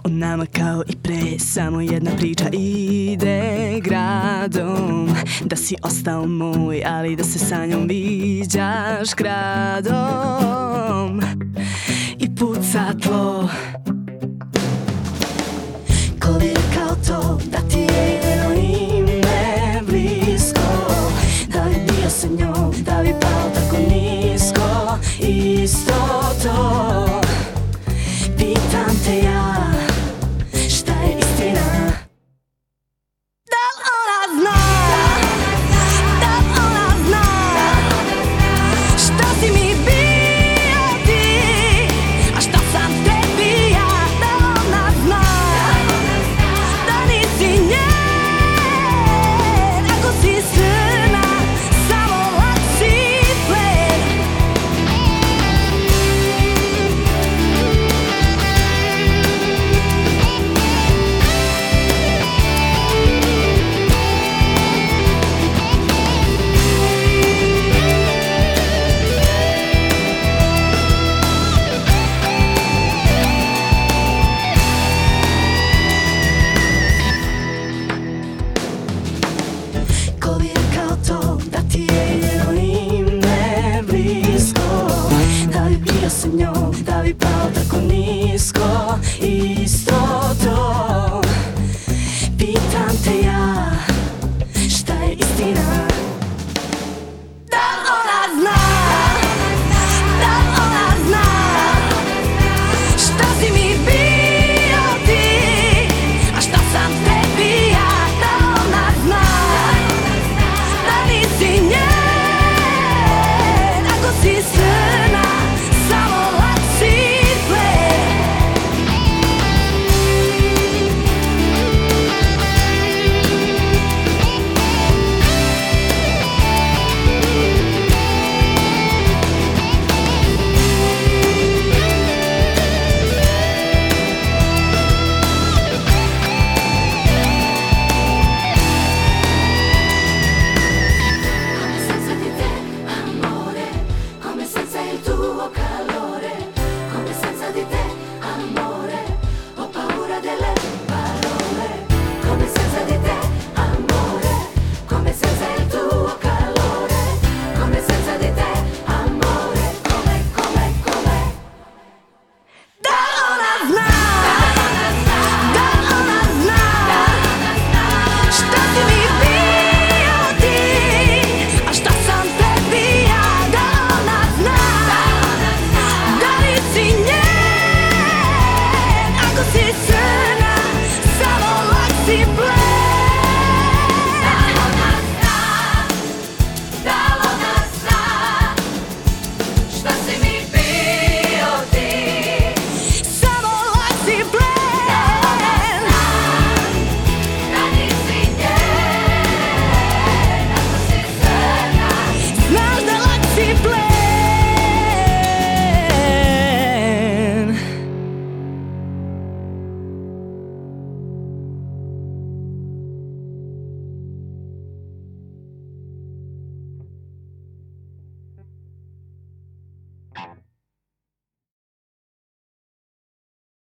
O nama kao i pre, samo jedna priča ide gradom. Da si ostao moj, ali da se sa njom viđaš gradom. I puca tlo. Ko bi rekao to, da ti je jedno ime blisko. Da li bio sa njom, da li pao tako nisko. Isto to. Pitam te ja, šta je istina? Da li ona zna? Da li ona zna? Šta si mi bio ti? A šta sam tebi ja? Da li ona zna? Da nisi njen? Ako si crna, samo lak si plen. Ko bi rekao to, da ti je jedno ime blisko. Da li bio sa njom, da li pao tako nisko. Isto to. Pitam te ja, šta je istina?